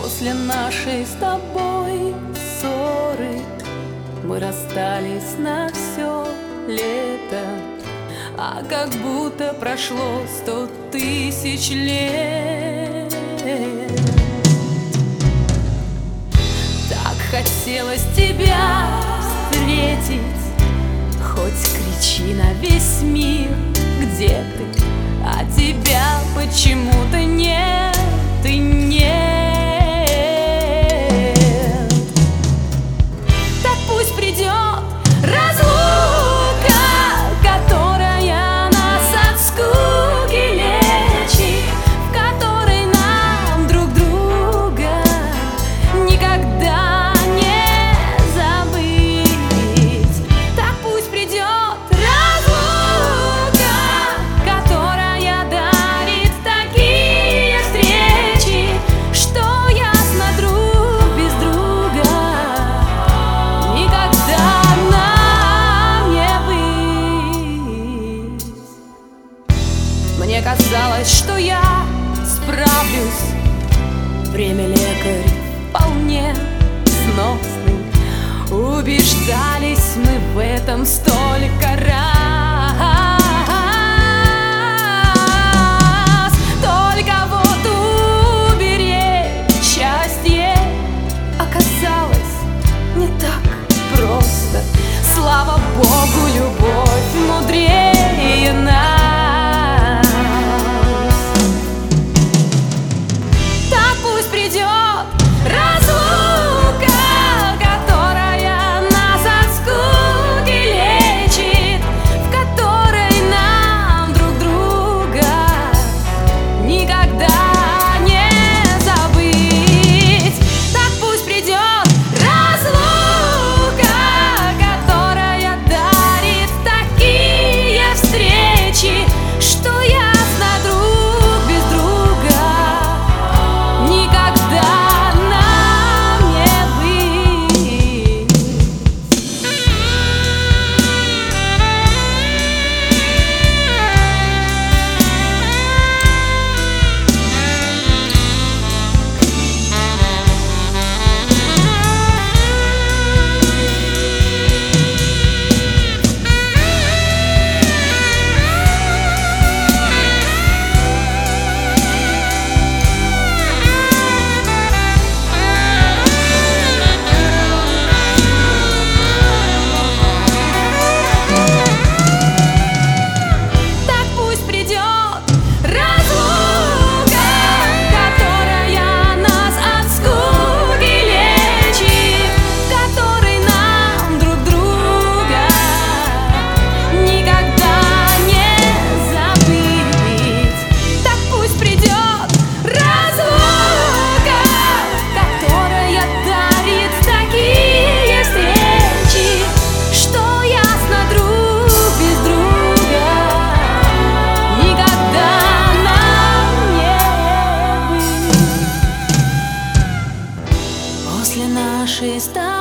После нашей с тобой ссоры мы расстались на все лето, а как будто прошло 100 тысяч лет. Так хотелось тебя встретить, хоть кричи на весь мир, где ты, а тебя почему-то нет и нет. Так пусть придет разлука, которая нас от скуки лечит, в которой нам друг друга никогда не забыть. Так пусть придет разлука, которая дарит такие встречи, что ясно друг без друга никогда нам не быть. Мне казалось, что я справлюсь, время лекарь вполне сносный. Убеждались мы в этом столько раз. Только вот уберечь счастье оказалось не так просто. Слава Богу, любовь мудрее нас. Так пусть придет разлука, которая нас от скуки лечит, в которой нам друг друга никогда не забыть. Так пусть придет разлука, которая дарит такие встречи, что ясно друг без друга никогда нам не быть. Так пусть придет разлука, которая нас от скуки лечит, в которой нам друг друга никогда не забыть. Так пусть придет разлука, которая дарит такие встречи, что ясно друг без друга никогда нам не быть. После нашей